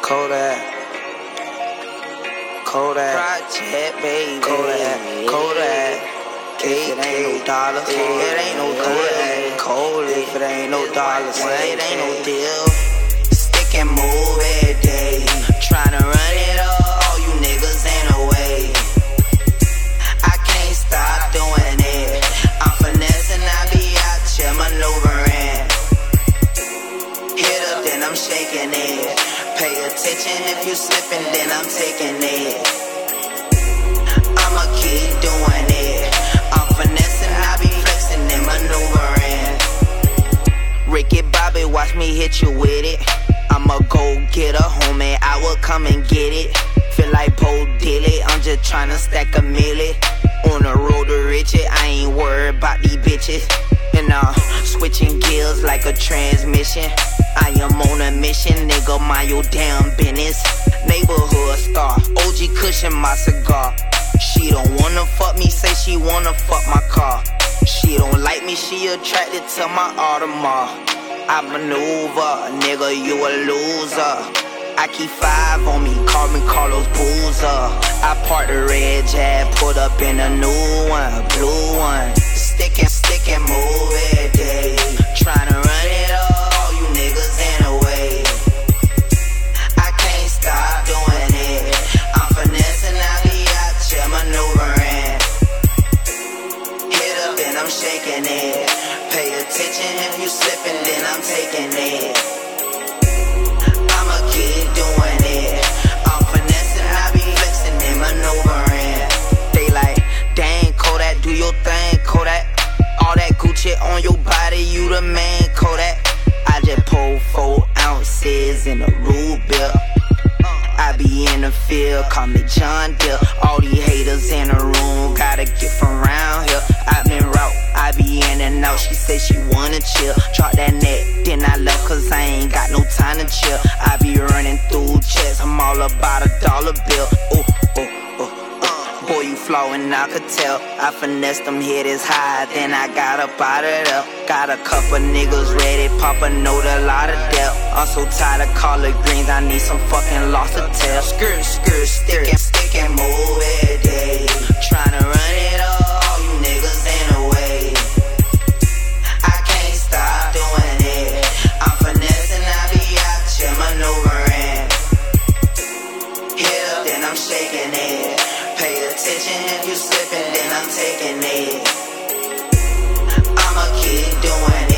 Kodak, Kodak, Project, baby. Kodak. If it ain't no dollars, it ain't no deal. Cold if it ain't no dollars, it ain't no deal. Stick and move every day. Tryna run it up, all you niggas in the way. I can't stop doing it. I'm finessing, I be out here maneuvering. Hit up, then I'm shaking it. Pay attention if you slipping, then I'm taking it. I'ma keep doing it. I'm finessing, I be flexing and maneuvering. Ricky Bobby, watch me hit you with it. I'ma go get a homie, I will come and get it. Feel like Bo Dilly, I'm just tryna stack a milli. On the road to riches, I ain't worried about these bitches. And I'm switching gears like a transmission. I am on a mission, nigga, mind your damn business. Neighborhood star, OG cushion my cigar. She don't wanna fuck me, say she wanna fuck my car. She don't like me, she attracted to my Audemars. I maneuver, nigga, you a loser. I keep 5 on me, call me Carlos Boozer. I parked the red Jag, put up in a new one, blue one. Stick and move every day. Tryna run it up, all you niggas in the way. I can't stop doing it. I'm finessing, I be out here maneuvering. Hit up, then I'm shaking it. Pay attention if you slipping, then I'm taking it. I'ma keep doing it. I'm finessing, I be flexing and maneuvering. They like, dang, Kodak, do your thing, Kodak. All that Gucci on your body, you the man, Kodak. I just pulled 4 ounces in a rude bill. I be in the field, call me John Deere. All these haters in the room, gotta get from round here. I been route, I be in and out. She said she wanna chill. Drop that neck, then I left cause I ain't got no time to chill. I be running through checks, I'm all about $1 bill. Ooh, boy, you flowin', I could tell. I finessed them, hit as high, then I got up out of there. Got a couple niggas ready, pop a note, a lot of depth. I'm so tired of collard greens, I need some fucking loss to tell. Skirt, stick and move every day. Tryna run it up, all you niggas in the way. I can't stop doing it. I'm finessing, I be out here maneuvering. Hit up, then I'm shaking it. Pay attention if you slipping, then I'm taking it. I'ma keep doing it.